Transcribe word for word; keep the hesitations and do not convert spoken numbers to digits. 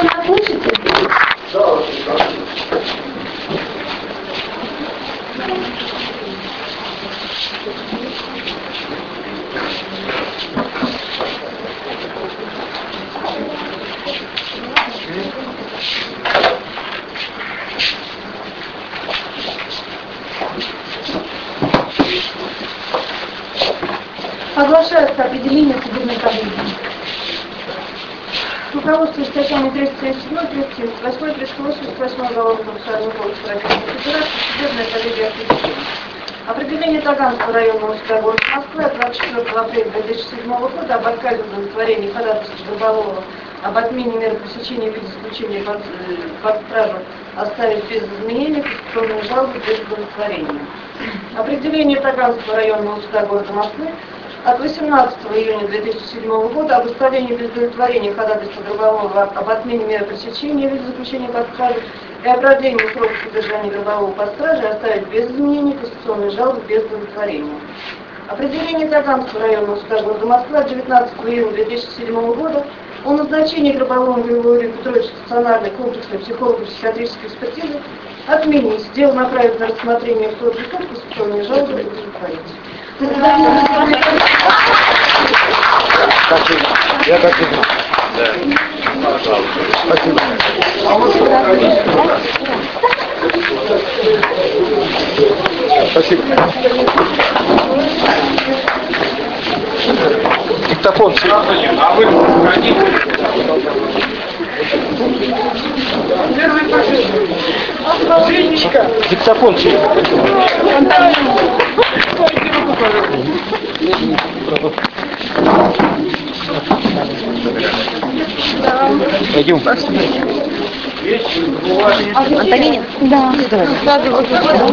нас слышите? Да, очень хорошо. Оглашается определение судебной комиссии. Руководствуясь статьями тридцать семь, тридцать семь, восемь, тридцать восемь, тридцать восемь Уголовного процессуального кодекса Российской Федерации, судебная коллегия определения. Определение Таганского районного суда города Москвы от двадцать четвёртого апреля две тысячи седьмого года об отказе в удовлетворении ходатайства Горбалова об отмене меры пресечения в виде исключения под, под стражу оставить без изменений конституционную жалобу без удовлетворения. Определение Таганского районного суда города Москвы от восемнадцатого июня две тысячи седьмого года об оставлении без удовлетворения ходатайства Горбалова об отмене меры пресечения в виде заключения под стражу и о продлении срока содержания Горбалова под стражей оставить без изменений конституционной жалобы без удовлетворения. Определение Таганского районного суда города Москвы от девятнадцатого июня две тысячи седьмого года о назначении Горбаловым Григория Петровича стационарной комплексной психолого-психиатрической экспертизы отменить, дело направить на рассмотрение в суд суд конституционной жалобы без удовлетворения. Спасибо. Я так и думаю. Да. Спасибо. Спасибо. Диктофон. А вы Диктофон. Пойдем. Антонинин? Да.